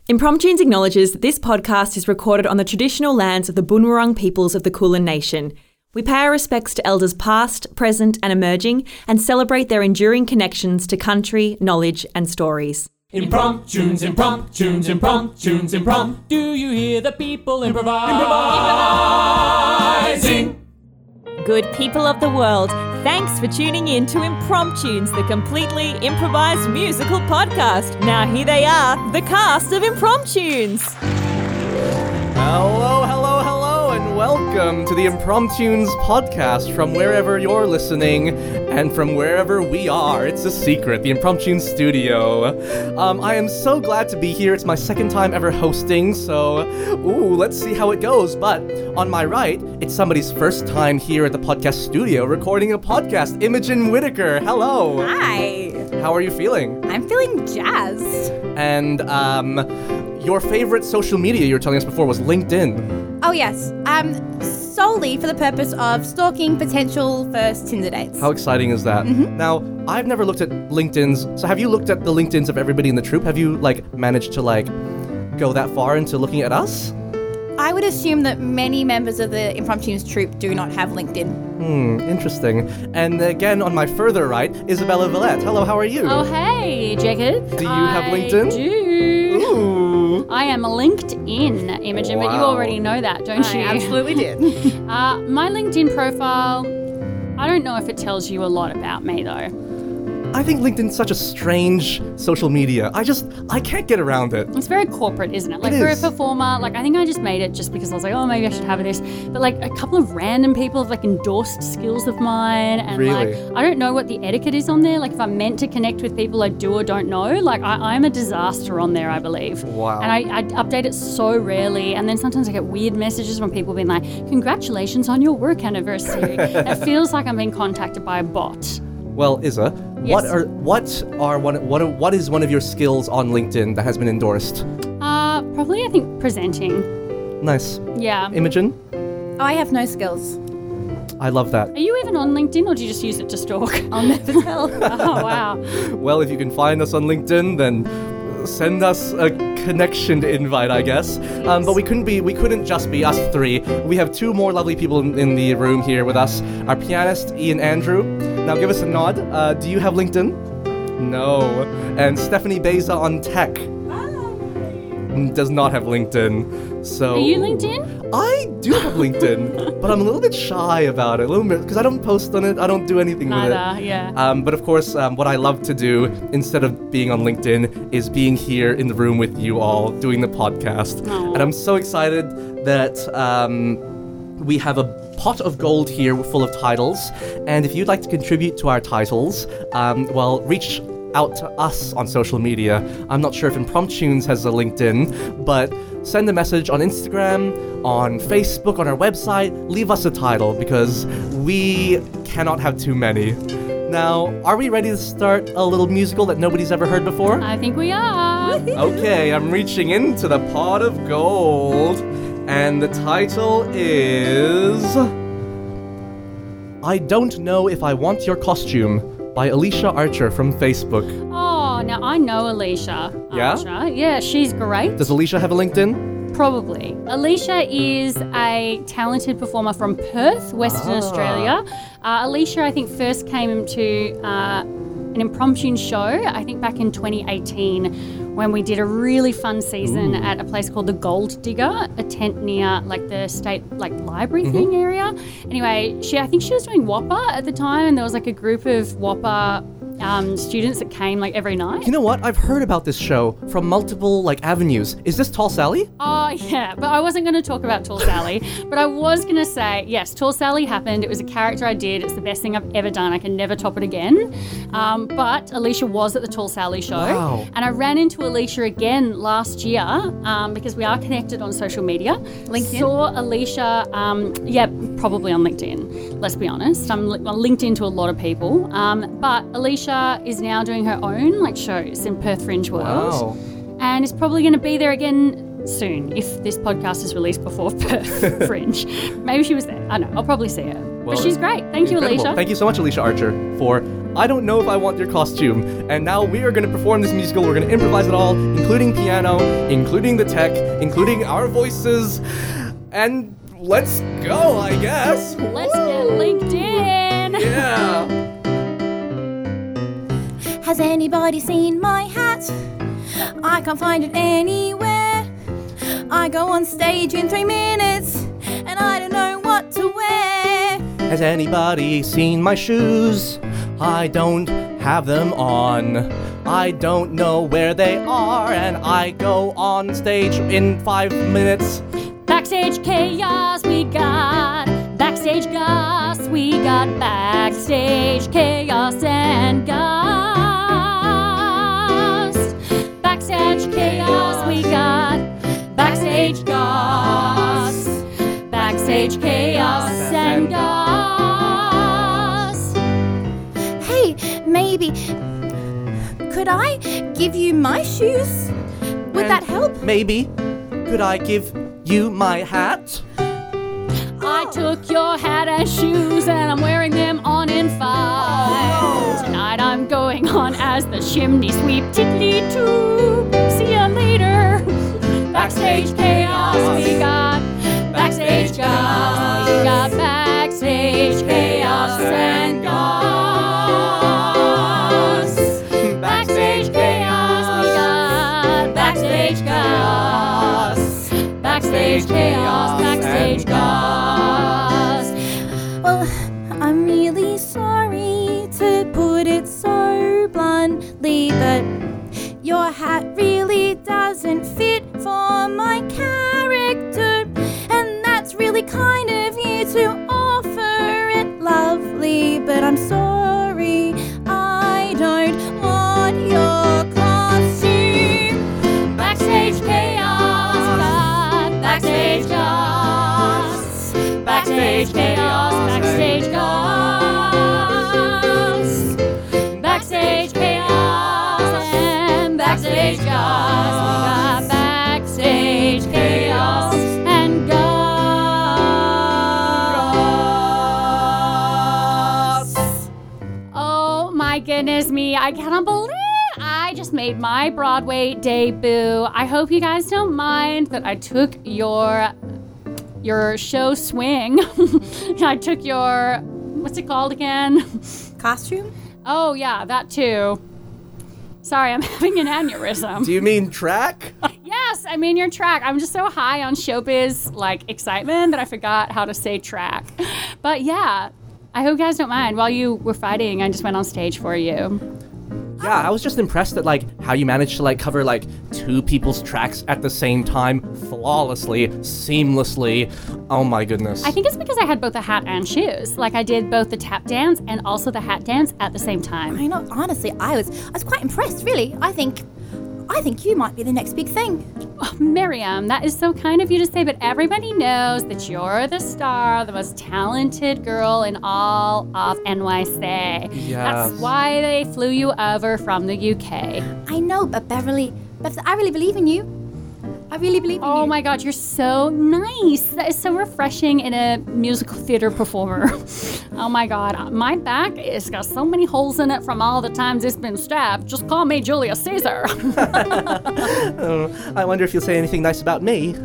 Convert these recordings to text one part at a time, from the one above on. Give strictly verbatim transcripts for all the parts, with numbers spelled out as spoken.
Impromptunes acknowledges that this podcast is recorded on the traditional lands of the Boonwurrung peoples of the Kulin Nation. We pay our respects to elders past, present and emerging and celebrate their enduring connections to country, knowledge and stories. Impromptunes, impromptunes, impromptunes, imprompt. Do you hear the people improvise? Improvising! Good people of the world, thanks for tuning in to Impromptunes, the completely improvised musical podcast. Now here they are, the cast of Impromptunes. Hello, hello, hello, and welcome to the Impromptunes podcast from wherever you're listening and from wherever we are. It's a secret, the Impromptunes studio. Um, I am so glad to be here. It's my second time ever hosting, so ooh, let's see how it goes. But on my right, it's somebody's first time here at the podcast studio recording a podcast, Imogen Whitaker. Hello. Hi. How are you feeling? I'm feeling jazzed. And um, your favorite social media you were telling us before was LinkedIn. Oh yes, um, solely for the purpose of stalking potential first Tinder dates. How exciting is that? Mm-hmm. Now, I've never looked at LinkedIn's, so have you looked at the LinkedIn's of everybody in the troupe? Have you, like, managed to, like, go that far into looking at us? I would assume that many members of the Impromptunes troupe do not have LinkedIn. Hmm, interesting. And again, on my further right, Isabella Villette. Hello, how are you? Oh, hey, Jacob. Do you have LinkedIn? I do. Ooh. I am linked in, Imogen, but you Wow. already know that, don't I you? absolutely did. uh, my LinkedIn profile, I don't know if it tells you a lot about me, though. I think LinkedIn's such a strange social media. I just, I can't get around it. It's very corporate, isn't it? Like, It for a is. performer, like, I think I just made it just because I was like, oh, maybe I should have this. But, like, a couple of random people have, like, endorsed skills of mine. And, Really? like, I don't know what the etiquette is on there. Like, if I'm meant to connect with people I do or don't know, like, I, I'm a disaster on there, I believe. Wow. And I, I update it so rarely. And then sometimes I get weird messages from people being like, congratulations on your work anniversary. It feels like I'm being contacted by a bot. Well, Isa, what Yes. are what are one what are, what is one of your skills on LinkedIn that has been endorsed? Uh, probably, I think, presenting. Nice. Yeah. Imogen, I have no skills. I love that. Are you even on LinkedIn, or do you just use it to stalk? I'll never tell. Oh, wow. Well, if you can find us on LinkedIn, then send us a connection invite, I guess. Um, but we couldn't be, we couldn't just be us three. We have two more lovely people in, in the room here with us. Our pianist, Ian Andrew. Now give us a nod. Uh, do you have LinkedIn? No. And Stephanie Beza on tech. Does not have LinkedIn. So Are you LinkedIn? I do have LinkedIn, but I'm a little bit shy about it, a little bit, because I don't post on it. I don't do anything with it. Neither, yeah. Um, but of course, um, what I love to do instead of being on LinkedIn is being here in the room with you all doing the podcast. Aw. And I'm so excited that um, we have a pot of gold here full of titles. And if you'd like to contribute to our titles, um, well, reach out to us on social media. I'm not sure if Impromptunes has a LinkedIn, but send a message on Instagram, on Facebook, on our website. Leave us a title because we cannot have too many. Now, are we ready to start a little musical that nobody's ever heard before? I think we are. Okay, I'm reaching into the pot of gold, and the title is I Don't Know If I Want Your Costume by Alicia Archer from Facebook. Oh, now I know Alicia. Yeah? Archer. Yeah, she's great. Does Alicia have a LinkedIn? Probably. Alicia is a talented performer from Perth, Western Ah. Australia. Uh, Alicia, I think, first came to uh, an Impromptu show, I think back in twenty eighteen, when we did a really fun season Ooh. at a place called the Gold Digger, a tent near like the state like library Mm-hmm. thing area. Anyway, she I think she was doing Whopper at the time, and there was like a group of Whopper um, students that came like every night. You know what? I've heard about this show from multiple like avenues. Is this Tall Sally? Oh, yeah, but I wasn't going to talk about Tall Sally, but I was going to say, yes, Tall Sally happened. It was a character I did. It's the best thing I've ever done. I can never top it again. Um, but Alicia was at the Tall Sally show. Wow. And I ran into Alicia again last year um, because we are connected on social media. LinkedIn? Saw Alicia, um, yeah, probably on LinkedIn, let's be honest. I'm, li- I'm linked into a lot of people. Um, but Alicia is now doing her own like shows in Perth Fringe World. Wow. And is probably going to be there again soon if this podcast is released before Perth Fringe. Maybe she was there. I don't know. I'll probably see her. but she's great. Thank you, incredible. Alicia. Thank you so much, Alicia Archer, for I don't know if I want your costume. And now we are going to perform this musical. We're going to improvise it all, including piano, including the tech, including our voices. And let's go, I guess. Let's get linked in. Yeah. Has anybody seen my hat? I can't find it anywhere. I go on stage in three minutes and I don't know what to wear. Has anybody seen my shoes? I don't have them on. I don't know where they are, and I go on stage in five minutes. Backstage chaos we got. Backstage goss we got. Backstage chaos and goss. Backstage chaos we got. Backstage goss. Backstage chaos and goss. Hey, maybe could I give you my shoes? Would And that help? Maybe. Could I give you my hat? I took your hat and shoes and I'm wearing them on in five. Tonight I'm going on as the chimney sweep tiddly-too. See ya later. Backstage chaos we got. Backstage chaos we got. Backstage chaos and goss. Backstage chaos we got. Backstage chaos. Backstage chaos. Backstage goss. Well, I'm really sorry to put it so bluntly, but your hat really doesn't fit for my character, and that's really kind of you to offer it lovely, but I'm sorry, I don't want your costume. Backstage chaos, God, backstage goss. Backstage chaos, backstage goss. Backstage chaos and backstage goss. We got backstage chaos and goss. Oh my goodness me, I cannot believe I just made my Broadway debut. I hope you guys don't mind that I took your your show swing. I took your, what's it called again? Costume? Oh yeah, that too. Sorry, I'm having an aneurysm. Do you mean track? Yes, I mean your track. I'm just so high on showbiz like excitement that I forgot how to say track. But yeah, I hope you guys don't mind. While you were fighting, I just went on stage for you. Yeah, I was just impressed at like how you managed to like cover like two people's tracks at the same time flawlessly, seamlessly. Oh my goodness. I think it's because I had both a hat and shoes. Like I did both the tap dance and also the hat dance at the same time. I know, honestly, I was I was quite impressed, really. I think I think you might be the next big thing. Oh, Miriam, that is so kind of you to say, but everybody knows that you're the star, the most talented girl in all of N Y C. Yes. That's why they flew you over from the U K. I know, but Beverly, Bev, I really believe in you. I really believe in you. Oh my God, you're so nice. That is so refreshing in a musical theater performer. Oh my God, my back has got so many holes in it from all the times it's been stabbed. Just call me Julius Caesar. Oh, I wonder if you'll say anything nice about me.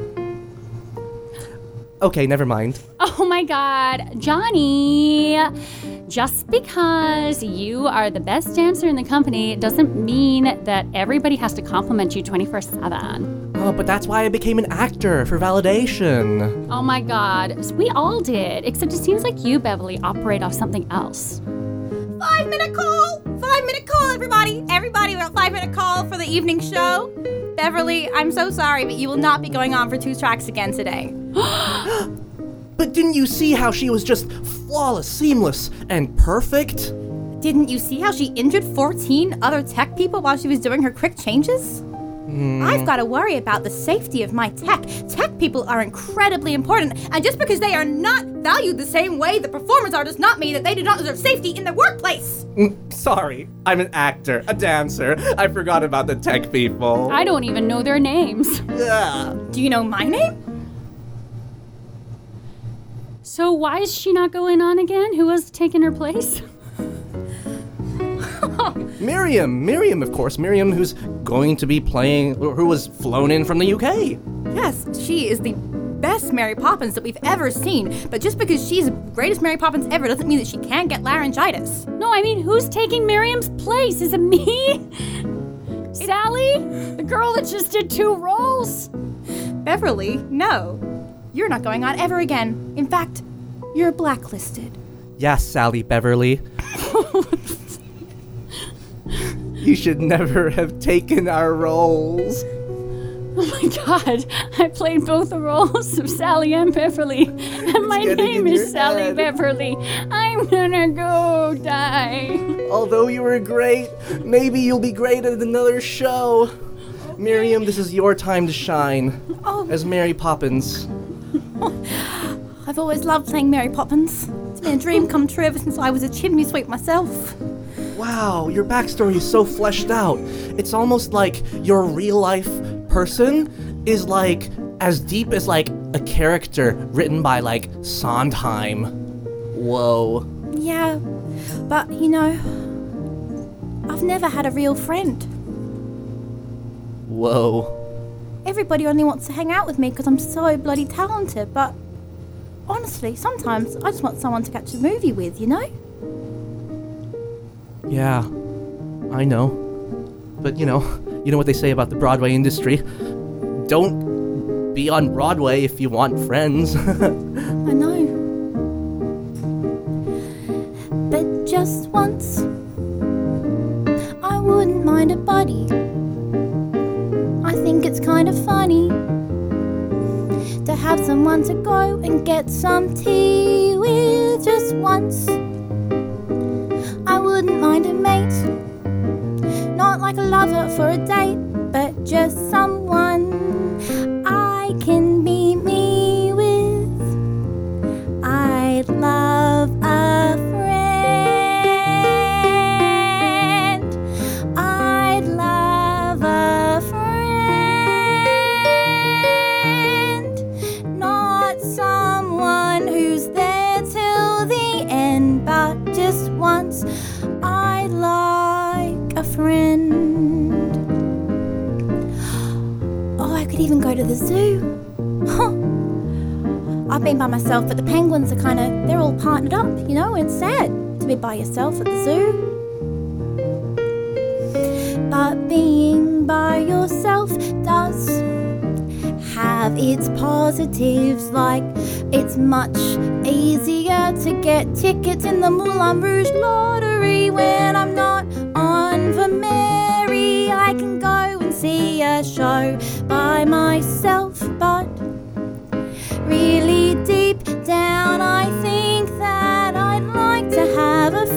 Okay, never mind. Oh my God, Johnny. Just because you are the best dancer in the company doesn't mean that everybody has to compliment you twenty-four seven. Oh, but that's why I became an actor, for validation. Oh my God, we all did, except it seems like you, Beverly, operate off something else. Five minute call! Five minute call, everybody! Everybody, a five minute call for the evening show. Beverly, I'm so sorry, but you will not be going on for two tracks again today. But didn't you see how she was just flawless, seamless, and perfect? Didn't you see how she injured fourteen other tech people while she was doing her quick changes? Mm. I've got to worry about the safety of my tech. Tech people are incredibly important, and just because they are not valued the same way the performers are does not mean that they do not deserve safety in their workplace. Mm, sorry, I'm an actor, a dancer. I forgot about the tech people. I don't even know their names. Yeah. Do you know my name? So why is she not going on again? Who has taken her place? Miriam, Miriam, of course, Miriam, who's going to be playing, or who was flown in from the U K. Yes, she is the best Mary Poppins that we've ever seen, but just because she's the greatest Mary Poppins ever doesn't mean that she can't get laryngitis. No, I mean, who's taking Miriam's place? Is it me? Sally? The girl that just did two roles? Beverly, no. You're not going on ever again. In fact, you're blacklisted. Yes, Sally Beverly. You should never have taken our roles. Oh my god, I played both the roles of Sally and Beverly, and my getting name in is your Sally head. Beverly. I'm gonna go die. Although you were great, maybe you'll be great at another show. Miriam, this is your time to shine Oh. as Mary Poppins. I've always loved playing Mary Poppins. It's been a dream come true ever since I was a chimney sweep myself. Wow, your backstory is so fleshed out. It's almost like your real life person is like as deep as like a character written by like Sondheim. Whoa. Yeah, but you know, I've never had a real friend. Whoa. Everybody only wants to hang out with me because I'm so bloody talented, but honestly, sometimes I just want someone to catch a movie with, you know? Yeah, I know. But you know, you know what they say about the Broadway industry. Don't be on Broadway if you want friends. I know. But just once, I wouldn't mind a buddy. I think it's kind of funny to have someone to go and get some tea with just once. I wouldn't mind a mate, not like a lover for a date, but just someone I can be me with. I'd love a friend. I'd love a friend. Not someone who's there till the end, but just once. I'd like a friend. Oh, I could even go to the zoo. Huh. I've been by myself, but the penguins are kind of, they're all partnered up, you know? It's sad to be by yourself at the zoo. But being by yourself does have its positives, like it's much easier to get tickets in the Moulin Rouge lottery when I'm not on the Mary. I can go and see a show by myself, but really deep down I think that I'd like to have a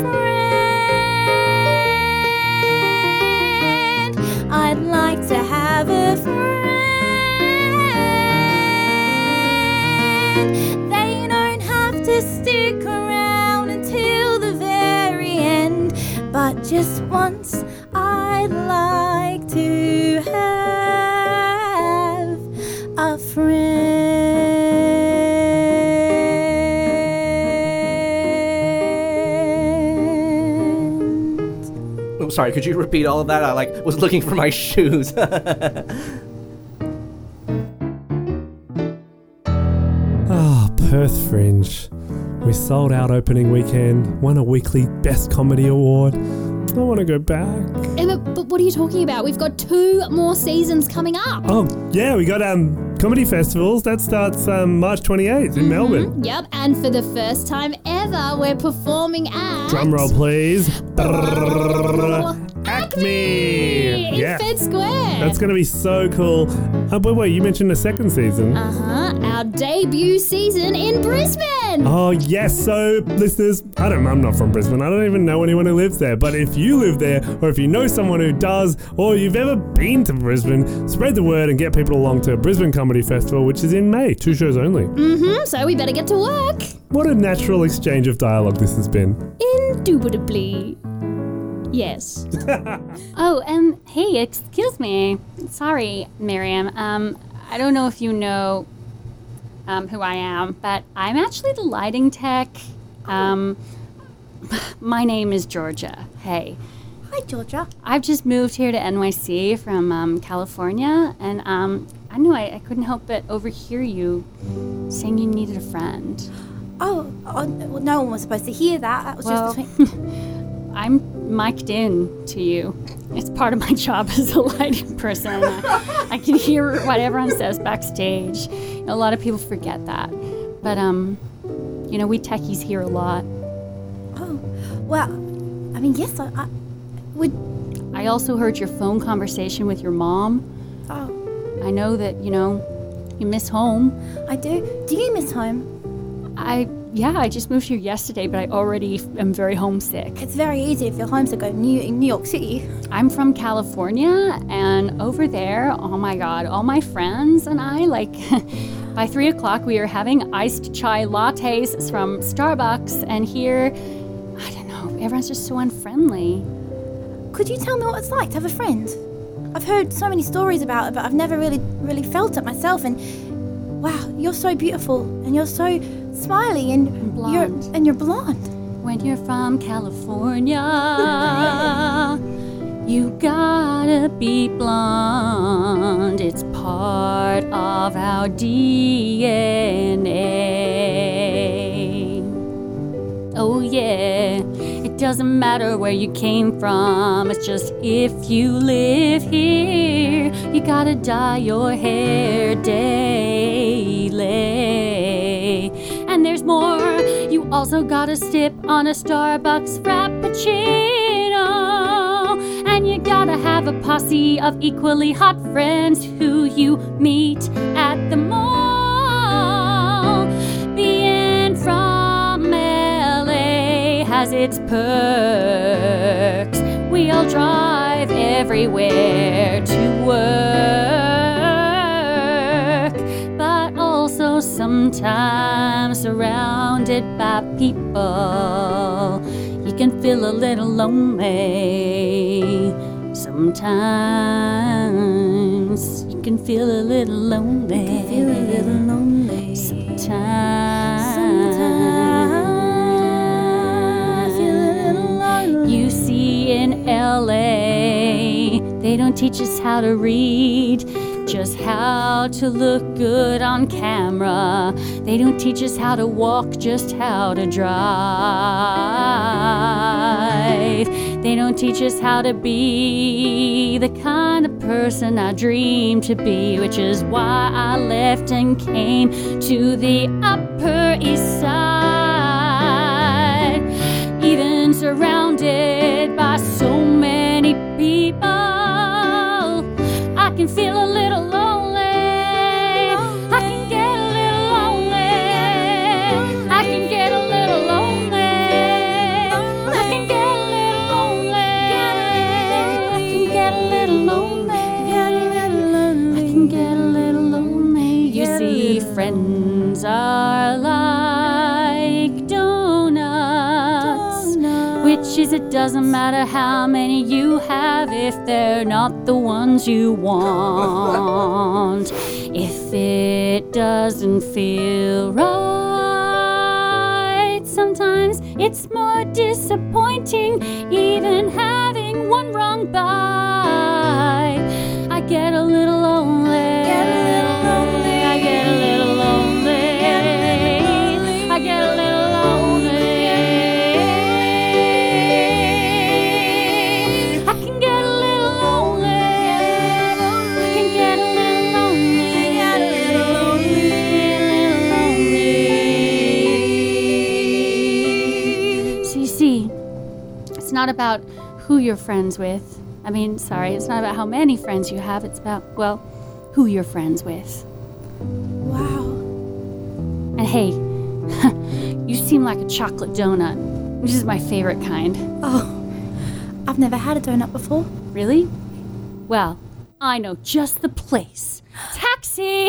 friend. I'd like to have a friend. They don't have to stick around until the very end, but just once I'd like to have a friend. Oh, sorry, could you repeat all of that? I like was looking for my shoes. Ah, Perth Fringe. We sold out opening weekend, won a weekly Best Comedy Award. I want to go back. Emma, but what are you talking about? We've got two more seasons coming up. Oh, yeah, we got um comedy festivals. That starts um, March twenty-eighth in Melbourne. Yep, and for the first time ever, we're performing at... Drum roll, please. Acme! Acme! In Yeah. Fed Square. That's going to be so cool. Uh, but wait, you mentioned a second season. Uh-huh, our debut season in Brisbane. Oh, yes. So, listeners, I don't, I'm not from Brisbane. I don't even know anyone who lives there. But if you live there, or if you know someone who does, or you've ever been to Brisbane, spread the word and get people along to Brisbane Comedy Festival, which is in May. Two shows only. Mm-hmm, so we better get to work. What a natural exchange of dialogue this has been. Indubitably. Yes. Oh, um, hey, excuse me. Sorry, Miriam. Um, I don't know if you know. um, who I am, but I'm actually the lighting tech. Um, my name is Georgia. Hey. Hi, Georgia. I've just moved here to N Y C from um, California, and um, I knew I, I couldn't help but overhear you saying you needed a friend. Oh, oh, well, no one was supposed to hear that. That was Well, just between... I'm mic'd in to you. It's part of my job as a lighting person. I, I can hear what everyone says backstage. A lot of people forget that. But, um, you know, we techies hear a lot. Oh, well, I mean, yes, I, I would... I also heard your phone conversation with your mom. Oh, I know that, you know, you miss home. I do. Do you miss home? I, yeah, I just moved here yesterday, but I already am very homesick. It's very easy if you're homesick in New, in New York City. I'm from California, and over there, oh my God, all my friends and I, like, by three o'clock, we are having iced chai lattes from Starbucks, and here, I don't know, everyone's just so unfriendly. Could you tell me what it's like to have a friend? I've heard so many stories about it, but I've never really, really felt it myself, and wow, you're so beautiful, and you're so smiley, and, And blonde. you're and you're blonde. When you're from California, you gotta be blonde. It's part of our D N A. Oh yeah, it doesn't matter where you came from. It's just if you live here, you gotta dye your hair daily. And there's more, you also gotta sip on a Starbucks Frappuccino. And you gotta have a posse of equally hot friends who you meet at the mall. Being from L A has its perks. We all drive everywhere to work, but also sometimes surrounded by people, you can feel a little lonely. Sometimes you can feel a little lonely. You can feel a little lonely. Sometimes, Sometimes I feel a little lonely. you see in L A, they don't teach us how to read, just how to look good on camera. They don't teach us how to walk, just how to drive. They don't teach us how to be the kind of person I dream to be, which is why I left and came to the Upper East Side. Even surrounded by so many people, I can feel a little lonely. I can get a little lonely. I can get a little lonely. I can get a little lonely. I can get a little lonely. I can get a little lonely. You see, friends are like donuts, which is it doesn't matter how many you have if they're not the ones you want. If it doesn't feel right, sometimes it's more disappointing even having one wrong bite. I get a little lonely. Get a little lonely. I get a little lonely. I get a little lonely. I can get a little lonely. I can get a little lonely. Get a little lonely. So you see, it's not about who you're friends with. I mean, sorry, it's not about how many friends you have. It's about, well, who you're friends with. Wow. And hey, you seem like a chocolate donut, which is my favorite kind. Oh, I've never had a donut before. Really? Well, I know just the place. Taxi!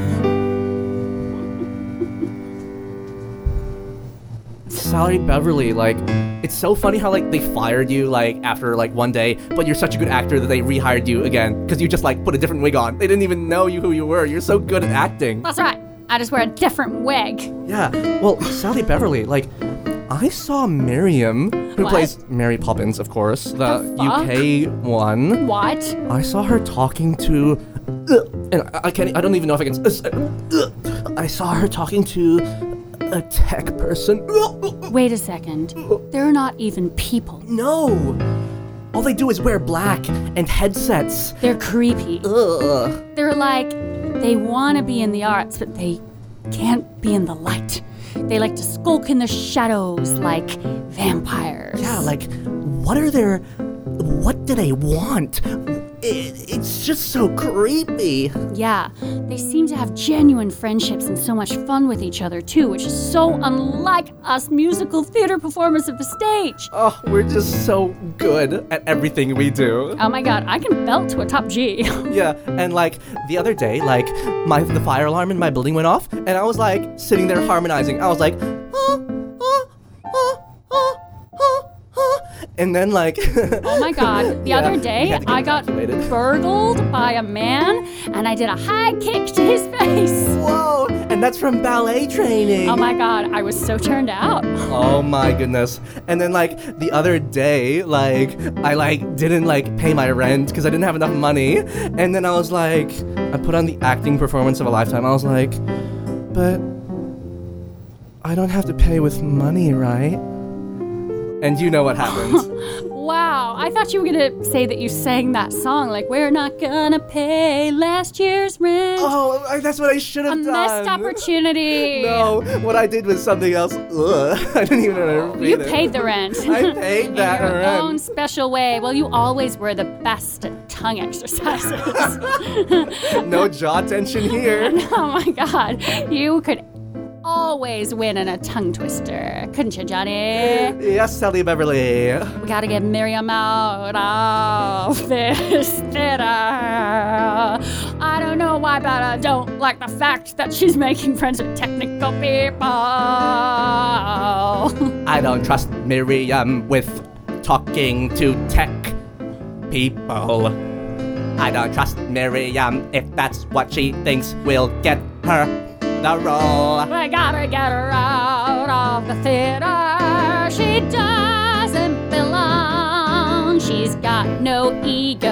Sorry, Beverly, like, it's so funny how, like, they fired you, like, after, like, one day, but you're such a good actor that they rehired you again, because you just, like, put a different wig on. They didn't even know you who you were. You're so good at acting. That's right. I just wear a different wig. Yeah. Well, Sally Beverly, like, I saw Miriam, who What? plays Mary Poppins, of course, the, The U fuck? K one. What? I saw her talking to, uh, and I, I can't. I don't even know if I can. Uh, uh, I saw her talking to a tech person. Wait a second. They're not even people. No. All they do is wear black and headsets. They're creepy. Ugh. They're like, they want to be in the arts, but they can't be in the light. They like to skulk in the shadows like vampires. Yeah, like, what are their, what do they want? It, it's just so creepy. Yeah, they seem to have genuine friendships and so much fun with each other too, which is so unlike us musical theater performers of the stage. Oh, we're just so good at everything we do. Oh my god, I can belt to a top G. Yeah, and like the other day, like my the fire alarm in my building went off, and I was like sitting there harmonizing. I was like, ah, ah, ah, ah, ah, ah. And then like, Oh my god, the Yeah, other we day had to get I got evacuated. burgled by a man and I did a high kick to his face. whoa, and that's from ballet training. Oh my god, I was so turned out. Oh my goodness. And then like the other day, like I like didn't like pay my rent because I didn't have enough money. And then I was like, I put on the acting performance of a lifetime. I was like, but I don't have to pay with money, right? And you know what happened. Wow, I thought you were gonna say that you sang that song, like, we're not gonna pay last year's rent. Oh, I- that's what I should a have done. missed opportunity. No, what I did was something else. Ugh, I didn't even know how to read You it. paid the rent. I paid that In your rent. own special way. Well, you always were the best at tongue exercises. No jaw tension here. Oh my god, you could always win in a tongue twister, couldn't you, Johnny? Yes, Sally Beverly. We gotta get Miriam out of this theater. I don't know why, but I don't like the fact that she's making friends with technical people. I don't trust Miriam with talking to tech people. I don't trust Miriam if that's what she thinks will get her the role. We gotta get her out of the theater. She doesn't belong. She's got no ego.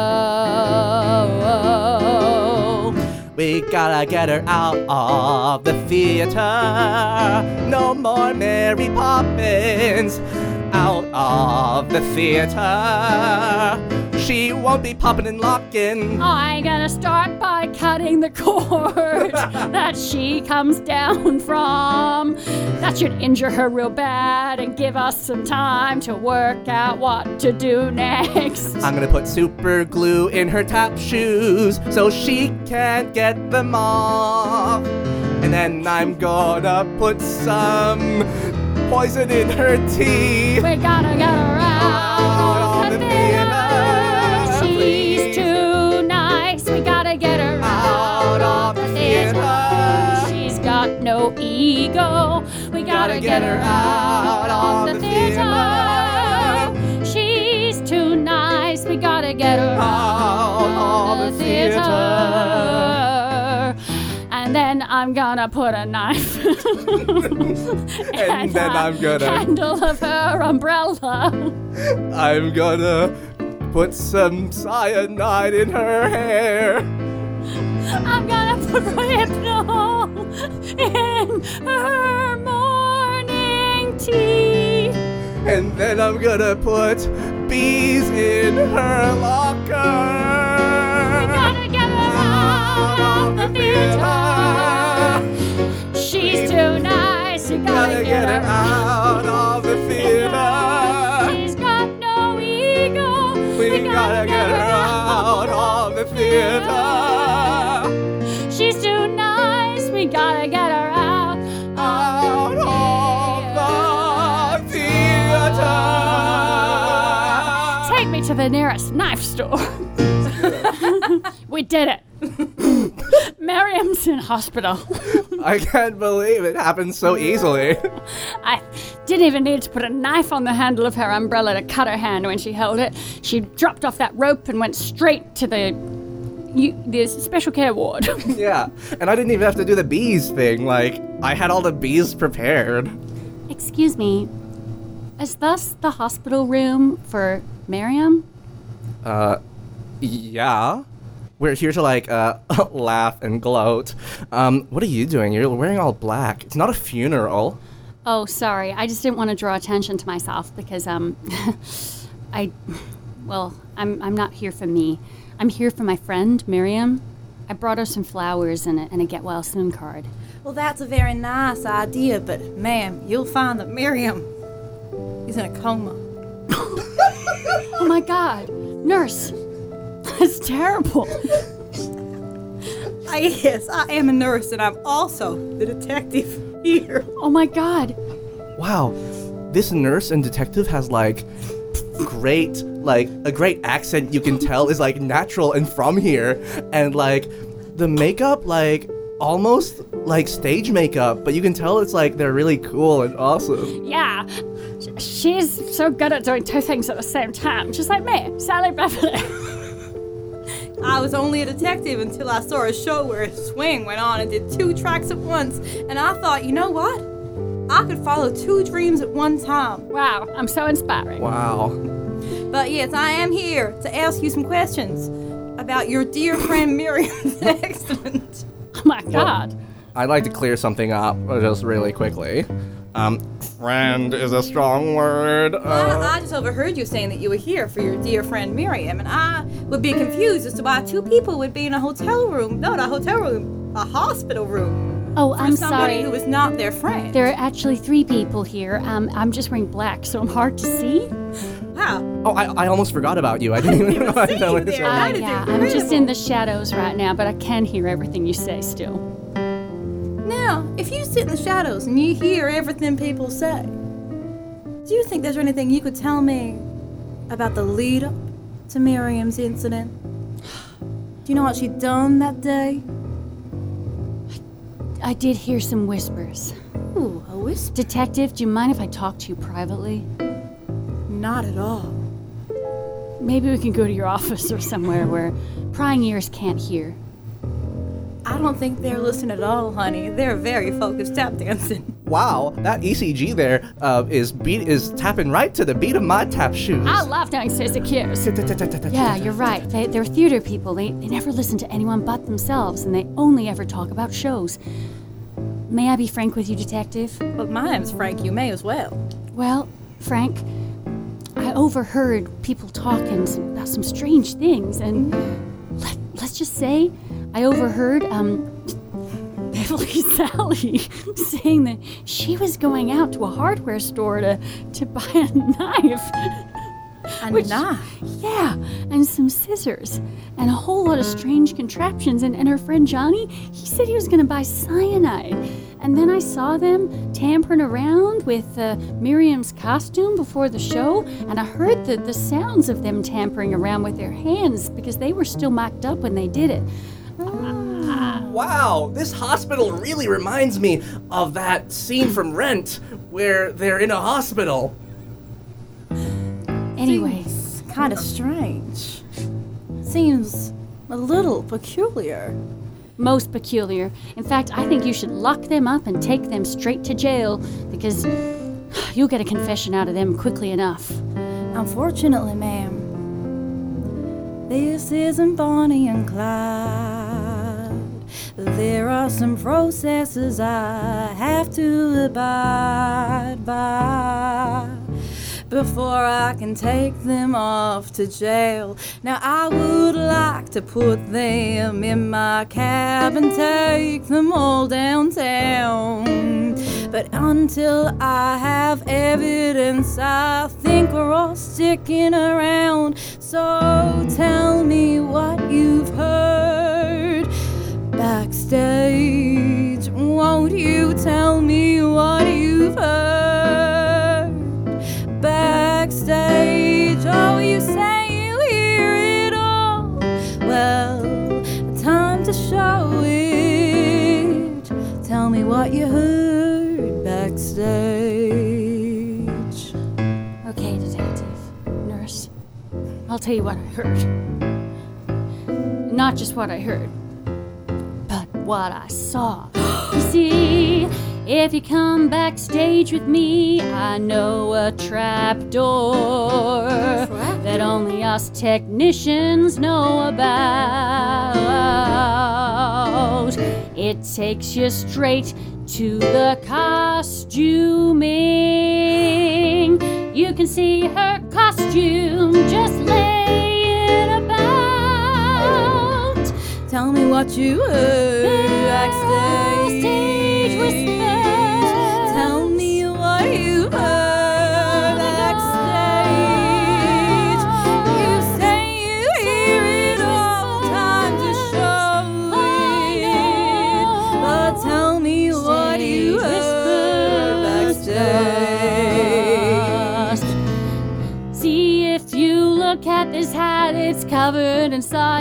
We gotta get her out of the theater. No more Mary Poppins out of the theater. She won't be popping and locking. I'm gonna start by cutting the cord that she comes down from. That should injure her real bad and give us some time to work out what to do next. I'm gonna put super glue in her tap shoes so she can't get them off. And then I'm gonna put some poison in her tea. We gotta get her out of the theater. She's too nice. We gotta get her out of the theater. She's got no ego. We gotta get her out of the theater. She's too nice. We gotta get her out of the theater. And then I'm gonna put a knife. And then I'm gonna- handle of her umbrella. I'm gonna put some cyanide in her hair. I'm gonna put Rohypnol in her morning tea. And then I'm gonna put bees in her locker. Gotta get her out of the theater. She's too nice. You gotta, Gotta get her out of the theater. She's got no ego. We gotta get her out of the theater. She's too nice. We gotta get her out. Out of the theater. Take me to the nearest knife store. We did it. Miriam's in hospital. I can't believe it happened so easily. I didn't even need to put a knife on the handle of her umbrella to cut her hand when she held it. She dropped off that rope and went straight to the you, the special care ward. Yeah, and I didn't even have to do the bees thing. Like, I had all the bees prepared. Excuse me, is this the hospital room for Miriam? Uh, yeah. We're here to, like, uh, laugh and gloat. Um, what are you doing? You're wearing all black. It's not a funeral. Oh, sorry. I just didn't want to draw attention to myself because, um, I, well, I'm I'm not here for me. I'm here for my friend, Miriam. I brought her some flowers and a, and a get well soon card. Well, that's a very nice idea, but ma'am, you'll find that Miriam is in a coma. Oh my God, nurse. That's terrible. I, yes, I am a nurse, and I'm also the detective here. Oh my God. Wow, this nurse and detective has, like, great, like, a great accent you can tell is, like, natural and from here. And, like, the makeup, like, almost like stage makeup, but you can tell it's, like, they're really cool and awesome. Yeah, she's so good at doing two things at the same time, just like me, Sally Beverly. I was only a detective until I saw a show where a swing went on and did two tracks at once, and I thought, you know what? I could follow two dreams at one time. Wow, I'm so inspiring. Wow. But yes, I am here to ask you some questions about your dear friend Miriam's accident. Oh my God. I'd like to clear something up uh, just really quickly. Um, friend is a strong word. Uh, I, I just overheard you saying that you were here for your dear friend Miriam, and I would be confused as to why two people would be in a hotel room. No, not a hotel room, a hospital room. Oh, for I'm somebody sorry. who is not their friend. There are actually three people here. Um, I'm just wearing black, so I'm hard to see. How? oh, I, I almost forgot about you. I didn't even know I see know you it. there. Uh, That is yeah, I'm just in incredible. the shadows right now, but I can hear everything you say still. Now, if you sit in the shadows and you hear everything people say, do you think there's anything you could tell me about the lead up to Miriam's incident? Do you know what she'd done that day? I did hear some whispers. Ooh, a whisper? Detective, do you mind if I talk to you privately? Not at all. Maybe we can go to your office or somewhere where prying ears can't hear. I don't think they're listening at all, honey. They're very focused tap dancing. Wow, that E C G there uh, is beat is tapping right to the beat of my tap shoes. I love doing Susie Q's. Yeah, you're right. They, they're theater people. They, they never listen to anyone but themselves, and they only ever talk about shows. May I be frank with you, Detective? Look, my name's Frank. You may as well. Well, Frank, I overheard people talking some, about some strange things, and let, let's just say I overheard um, Beverly Sally saying that she was going out to a hardware store to, to buy a knife. A Which- knife? Yeah, and some scissors, and a whole lot of strange contraptions. And, and her friend Johnny, he said he was going to buy cyanide. And then I saw them tampering around with uh, Miriam's costume before the show, and I heard the, the sounds of them tampering around with their hands because they were still mic'd up when they did it. Wow, this hospital really reminds me of that scene from Rent where they're in a hospital. Anyway, Kind of strange. Seems a little peculiar. most peculiar. In fact, I think you should lock them up and take them straight to jail because you'll get a confession out of them quickly enough. Unfortunately, ma'am, this isn't Bonnie and Clyde. There are some processes I have to abide by before I can take them off to jail. Now I would like to put them in my cab and take them all downtown, but until I have evidence, I think we're all sticking around. So tell me what you've heard backstage. Won't you tell me what you've heard backstage? Oh, you say you hear it all. Well, time to show it. Tell me what you heard backstage. Okay, detective, nurse, I'll tell you what I heard. Not just what I heard, but what I saw. You see, if you come backstage with me, I know a trap door that only us technicians know about. It takes you straight to the costuming. You can see her costume just laying about. Tell me what you heard backstage. Backstage whispers. Tell me what you heard backstage. You say you hear it all the time to show it. But tell me what you heard backstage. See, if you look at this hat, it's covered in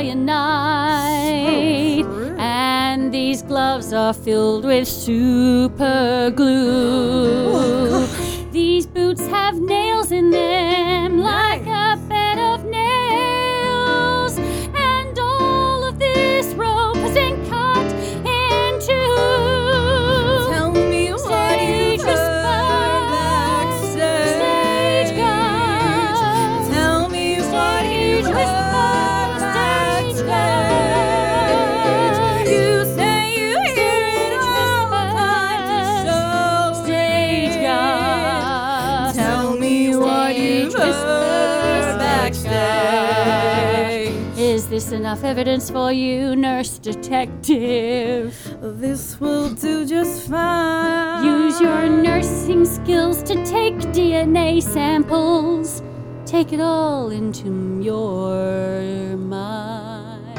cyanide. And these gloves are filled with super glue. These boots have nails in them, like a bed of nails. And all of this rope has been cut in two. Tell me what you Stage heard backstage. Stage guys. Tell me what you Stage heard whispers. Stage backstage. guys. You say you hear it all the time to show Stage it. guys. Tell me what you Stage whispers. heard backstage. Is this enough evidence for you, nurse detective? This will do just fine. Use your nursing skills to take D N A samples. Take it all into your mind.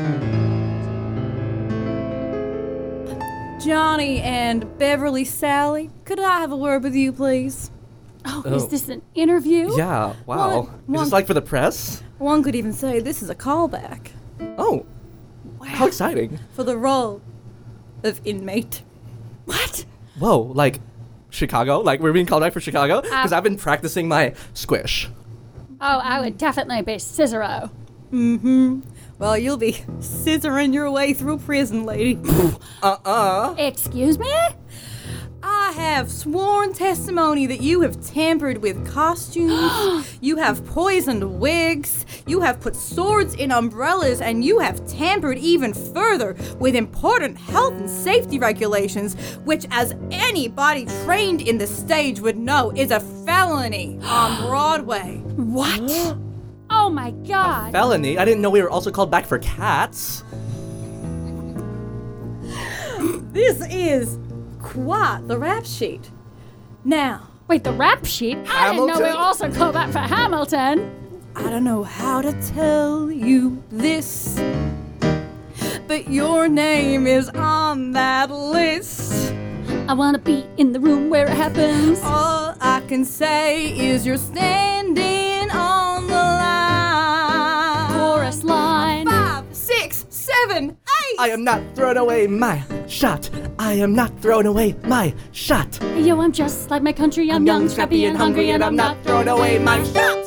Johnny and Beverly Sally, could I have a word with you, please? Oh, Oh. is this an interview? Yeah, wow. One- Is one- this like for the press? One could even say this is a callback Oh, how exciting. for the role of inmate. What? Whoa, like Chicago? Like we're being called back for Chicago? Because Uh, I've been practicing my squish. Oh, I would definitely be Cicero. Mm-hmm. Well, you'll be scissoring your way through prison, lady. Uh-uh. Excuse me? I have sworn testimony that you have tampered with costumes, you have poisoned wigs, you have put swords in umbrellas, and you have tampered even further with important health and safety regulations, which, as anybody trained in the stage would know, is a felony on Broadway. What? Oh my god. Felony? I didn't know we were also called back for cats. This is quite the rap sheet. Now, Wait, the rap sheet? I didn't know we were Hamilton? also called back for Hamilton. I don't know how to tell you this, but your name is on that list. I wanna be in the room where it happens. All I can say is you're standing on the line. Chorus line. Five, six, seven, eight. I am not throwing away my shot. I am not throwing away my shot. Hey, yo, I'm just like my country. I'm, young, scrappy, and hungry, and I'm not throwing away my shot.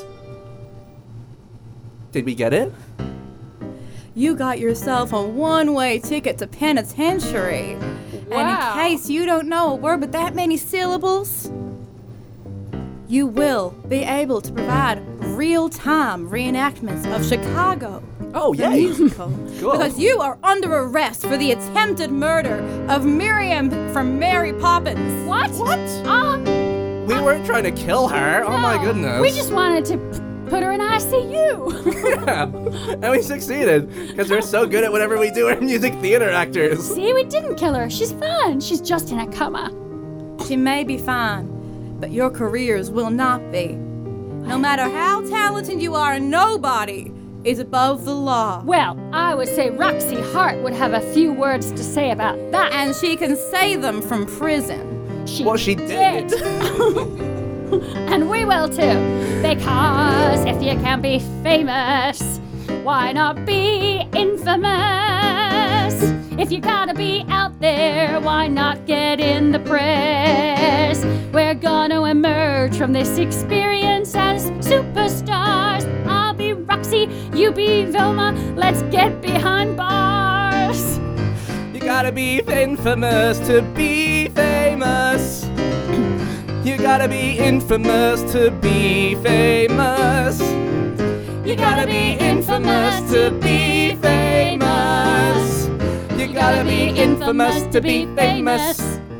Did we get it? You got yourself a one-way ticket to penitentiary. Wow. And in case you don't know a word with that many syllables, you will be able to provide real-time reenactments of Chicago. Oh, the yay. musical. Cool. Because you are under arrest for the attempted murder of Miriam from Mary Poppins. What? What? Um, We weren't trying to kill her. Oh my no. goodness. We just wanted to p- put her in I C U. Yeah. And we succeeded because we're so good at whatever we do. We're music theater actors. See, we didn't kill her. She's fine. She's just in a coma. She may be fine, but your careers will not be. No matter how talented you are, nobody is above the law. Well, I would say Roxy Hart would have a few words to say about that. And she can say them from prison. she Well, she did. And we will too. Because if you can be famous, why not be infamous? If you gotta be out there, why not get in the press? We're gonna emerge from this experience as superstars. I'll be Roxy taxi. You be Velma. Let's get behind bars. You gotta be infamous to be famous. You gotta be infamous to be famous. You gotta be infamous to be famous. You gotta be infamous to be famous.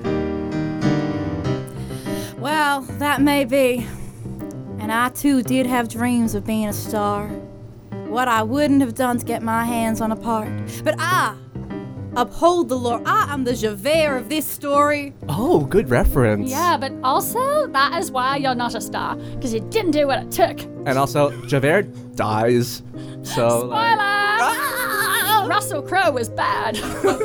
Well, that may be. And I too did have dreams of being a star. What I wouldn't have done to get my hands on a part. But I uphold the law. I am the Javert of this story. Oh, good reference. Yeah, but also, that is why you're not a star. Because you didn't do what it took. And also, Javert dies. So. Spoiler! Like, Ah! Russell Crowe was bad.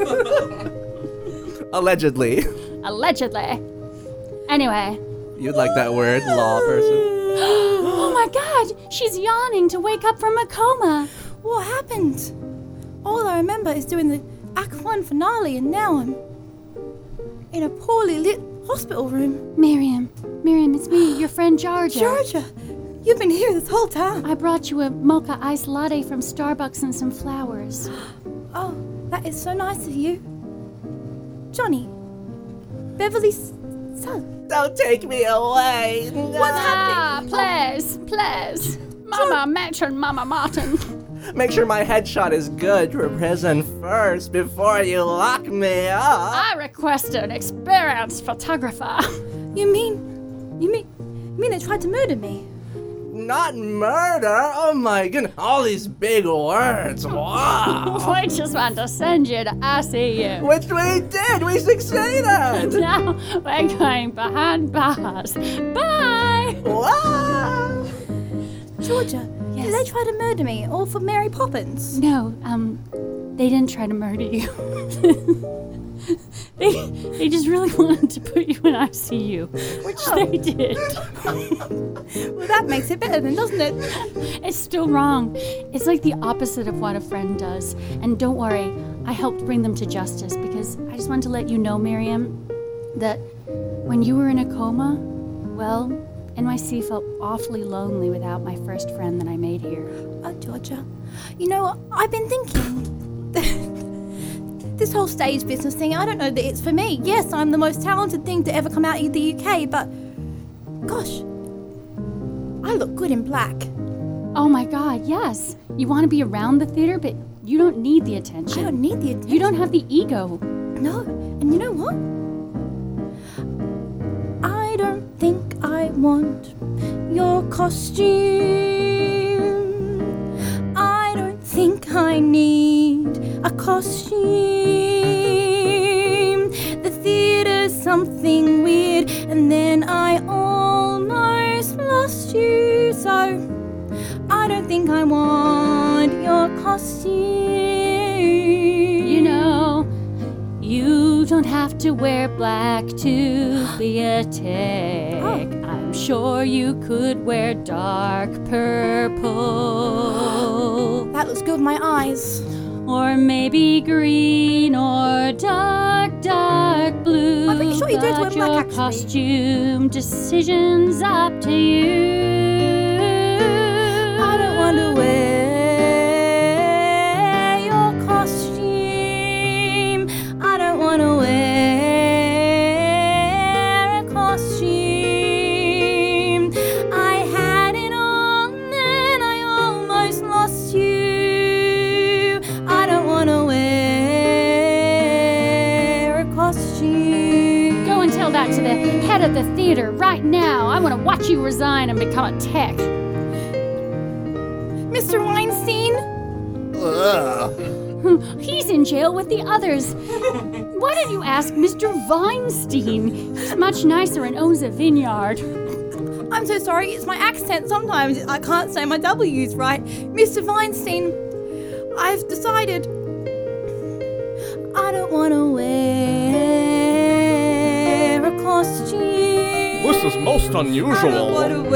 allegedly. Allegedly. Anyway. You'd like that word, law person. Oh my god, she's yawning to wake up from a coma. What happened? All I remember is doing the Act One finale, and now I'm in a poorly lit hospital room. Miriam, Miriam, it's me, your friend Georgia. Georgia, you've been here this whole time. I brought you a mocha iced latte from Starbucks and some flowers. Oh, that is so nice of you. Johnny, Beverly's son. Don't take me away. What's Ah, happening? please, please. Mama Matron, Mama Martin. Make sure my headshot is good for prison first before you lock me up. I request an experienced photographer. You mean, you mean, you mean they tried to murder me? Not murder. Oh my goodness. All these big words. Wow. I just want to send you to I C U. Which we did. We succeeded. Now we're going behind bars. Bye. Wow. Georgia, Yes. did they try to murder me, all for Mary Poppins? No, um, they didn't try to murder you. they, they just really wanted to put you in I C U, which they did. Well, that makes it better then, doesn't it? It's still wrong. It's like the opposite of what a friend does. And don't worry, I helped bring them to justice because I just wanted to let you know, Miriam, that when you were in a coma, well, N Y C felt awfully lonely without my first friend that I made here. Oh, Georgia, you know, I've been thinking. This whole stage business thing, I don't know that it's for me. Yes, I'm the most talented thing to ever come out of the U K, but gosh, I look good in black. Oh my God, yes. You want to be around the theater, but you don't need the attention. I don't need the attention. You don't have the ego. No, and you know what? I don't think I want your costume. I don't think I need a costume. The theater's something weird, and then I almost lost you. So I don't think I want your costume. You know, you don't have to wear black to be a tech. Oh. I'm sure you could wear dark purple. That looks good with my eyes. Or maybe green or dark, dark blue. I'm pretty sure you do have to wear But black, your actually. costume decision's up to you. I don't want to wear your costume. I don't want to wear a costume. I had it on and I almost lost you. I don't want to wear a costume. Go and tell that to the head of the theater right now. I want to watch you resign and become a tech. Mister Weinstein? He's in jail with the others. Why don't you ask Mister Weinstein? He's much nicer and owns a vineyard. I'm so sorry, it's my accent. Sometimes I can't say my W's right. Mister Weinstein, I've decided I don't want to wear a costume. This is most I don't unusual. want to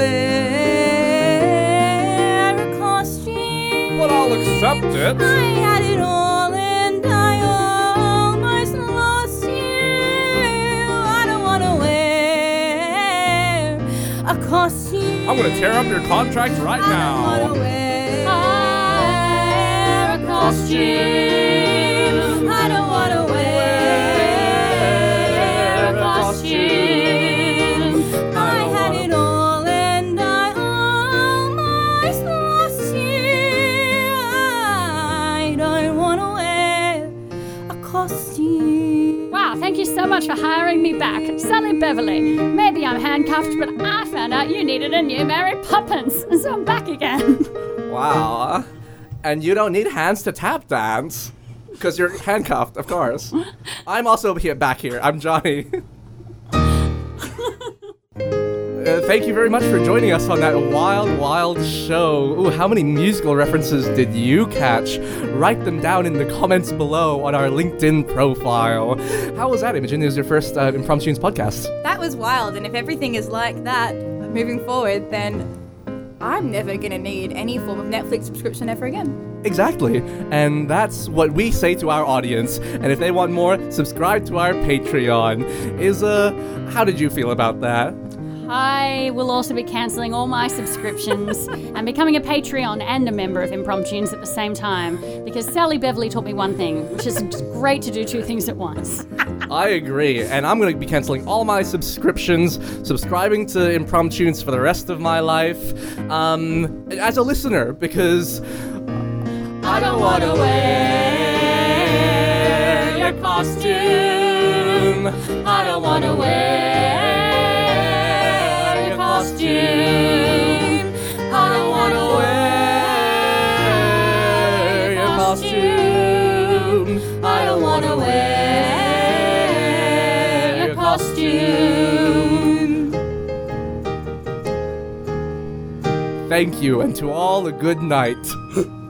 wear a costume. But I'll accept it. I had it all and I almost lost you. I don't want to wear a costume. I'm gonna tear up your contract right I don't now. wanna wear I costume. I don't wanna wear a costume. I had it all and I almost lost you. I don't wanna wear a costume. Wow, thank you so much for hiring me back. Sally Beverly. Maybe I'm handcuffed, but I found out you needed a new Mary Poppins, so I'm back again. Wow. And you don't need hands to tap dance. Because you're handcuffed, of course. I'm also here back here. I'm Johnny. Uh, thank you very much for joining us on that wild, wild show. Ooh, how many musical references did you catch? Write them down in the comments below on our LinkedIn profile. How was that, Imogen? It was your first uh, Impromptu Tunes podcast. That was wild, and if everything is like that moving forward, then I'm never gonna need any form of Netflix subscription ever again. Exactly. And that's what we say to our audience. And if they want more, subscribe to our Patreon. Is, uh, how did you feel about that? I will also be cancelling all my subscriptions and becoming a Patreon and a member of Impromptunes at the same time, because Sally Beverly taught me one thing, which is it's great to do two things at once. I agree, and I'm going to be cancelling all my subscriptions, subscribing to Impromptunes for the rest of my life, um, as a listener, because I don't want to wear your costume. I don't want to wear costume. I don't wanna wear your costume. I don't wanna wear your costume. Thank you, and to all a good night.